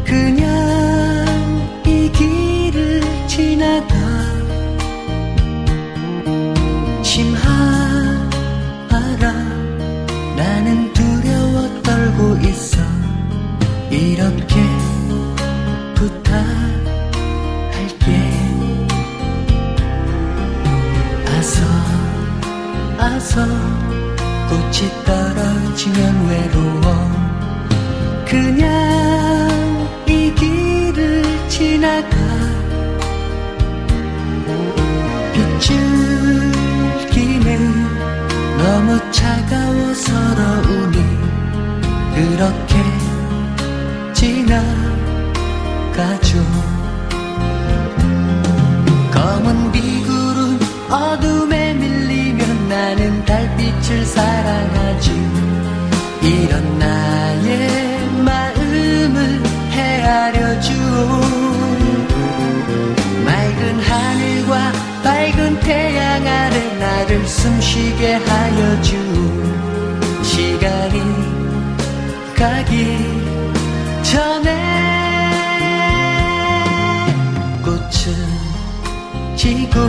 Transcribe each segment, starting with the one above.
그냥 이 길을 지나가 심하라 나는 두려워 떨고 있어 이렇게 부탁할게 아서 꽃이 떨어지면 외로워 그냥 이 길을 지나가 빗줄기는 너무 차가워 서러우니 그렇게 지나가죠 검은 비구름 어둠에 밀리면 나는 달빛을 사랑하지 이런 나의 마음을 헤아려 주오 맑은 하늘과 밝은 태양 아래 나를 숨쉬게 하여 주오 시간이 가기 전에 꽃은 지고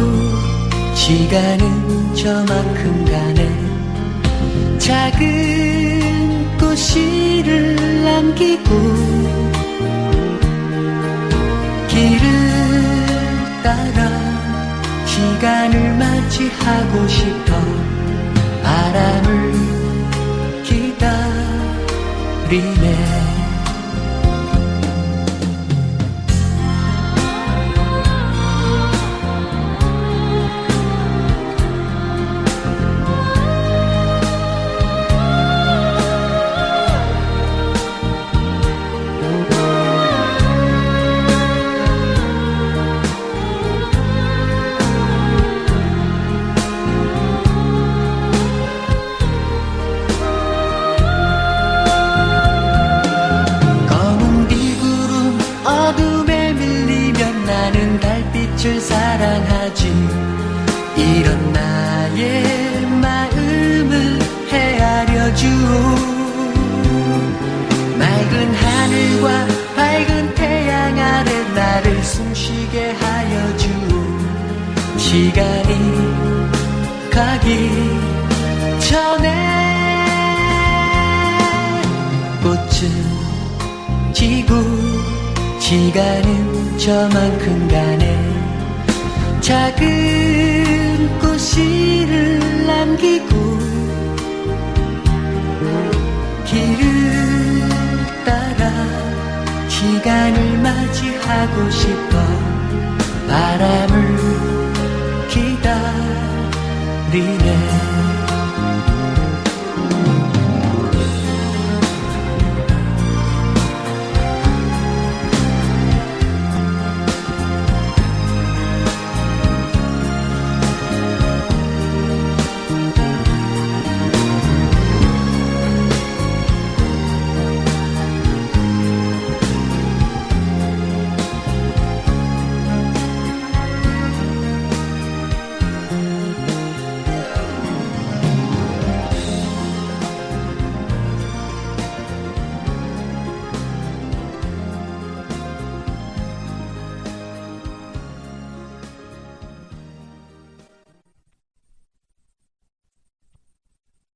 시간은 저만큼 가네 작은 꽃씨를 남기고 길을 따라 시간을 맞이하고 싶어 바람을 기다리네 빛을 사랑하지 이런 나의 마음을 헤아려 주오 맑은 하늘과 밝은 태양 아래 나를 숨쉬게 하여 주오 시간이 가기 전에 꽃은 지고 시간은 저만큼 가네 작은 꽃씨를 남기고 길을 따라 시간을 맞이하고 싶어 바람을 기다리네